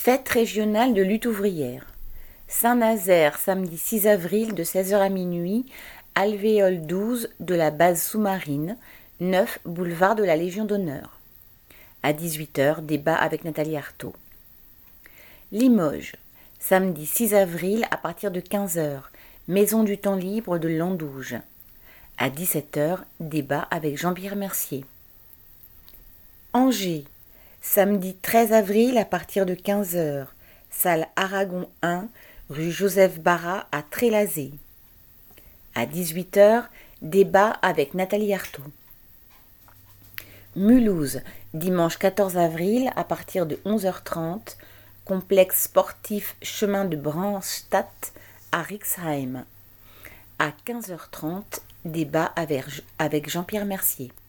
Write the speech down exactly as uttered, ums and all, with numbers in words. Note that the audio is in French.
Fête régionale de lutte ouvrière. Saint-Nazaire, samedi six avril de seize heures à minuit, alvéole douze de la base sous-marine, neuf boulevard de la Légion d'honneur. À dix-huit heures, débat avec Nathalie Arthaud. Limoges, samedi six avril à partir de quinze heures, maison du temps libre de Landouge. À dix-sept heures, débat avec Jean-Pierre Mercier. Angers, samedi treize avril à partir de quinze heures, salle Aragon un, rue Joseph Barra à Trélazé. À dix-huit heures, débat avec Nathalie Arthaud. Mulhouse, dimanche quatorze avril à partir de onze heures trente, complexe sportif chemin de Brandstadt à Rixheim. À quinze heures trente, débat avec Jean-Pierre Mercier.